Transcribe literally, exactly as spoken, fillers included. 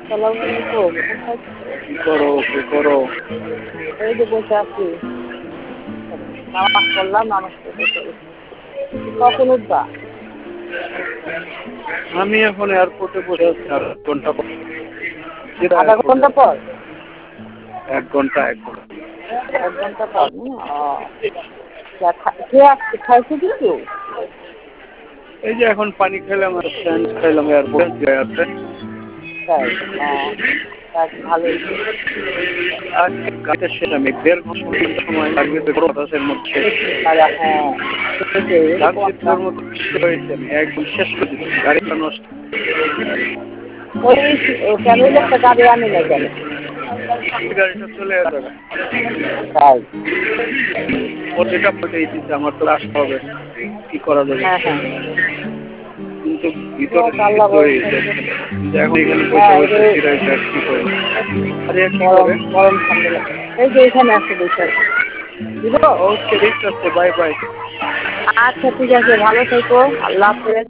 আসসালামু আলাইকুম। কোথায় কি করো কি করো? এই যে বসে আছি। নামাজ পড়লাম, নামাজ পড়ে বসে গেছি। কখন উঠবা? আমি এখন এয়ারপোর্টে বসে আছি আর এক ঘন্টা পর। সিধা আধা এয়ারপোর্টে ঘন্টা পর? এক ঘন্টা এক ঘন্টা এক ঘন্টা পর না? ও, যা খা- কে আসছে? খাইছে কিছু? এই যে এখন পানি খেলাম আর স্যান্ডস খাইলাম এয়ারপোর্টে আছে। তাই? ও, যাক ভালোই। আর গাড়িতে শেষ আমি দেড় ঘন্টা সময় লাগবে তো বাতাসের মধ্যে। আর হ্যাঁ, সেটাই, এরকম ভাবছি একটা তোর মতো বৃষ্টি হয়েছে আমি একদম শেষ করে দিচ্ছি গাড়িটা নষ্ট। ওই ফ্যামিলি একটা গাড়ি আনি না কেন? গাড়িটা চলে যাবে। তাই? ও যেটা বলতেই দিচ্ছে আমার তো আসতে হবে, কি করা যাবে? হ্যাঁ হ্যাঁ, কিন্তু ভিতরে যাক আল্লাহ সিদ্ধ হয়ে ভরসা। যাচ্ছে। কিন্তু এখন এখানে বসে হ্যাঁ, এই বসে যে চিরাইতে আর কি করে? আরে কি গরম করে? গরম ঠান্ডা লাগে। এই যে এখানে আছে বসে আছে। দিব? ওকে, ঠিক আছে, বাই বাই। আচ্ছা ঠিক আছে, ভালো থেকো, আল্লাহ হাফেজ।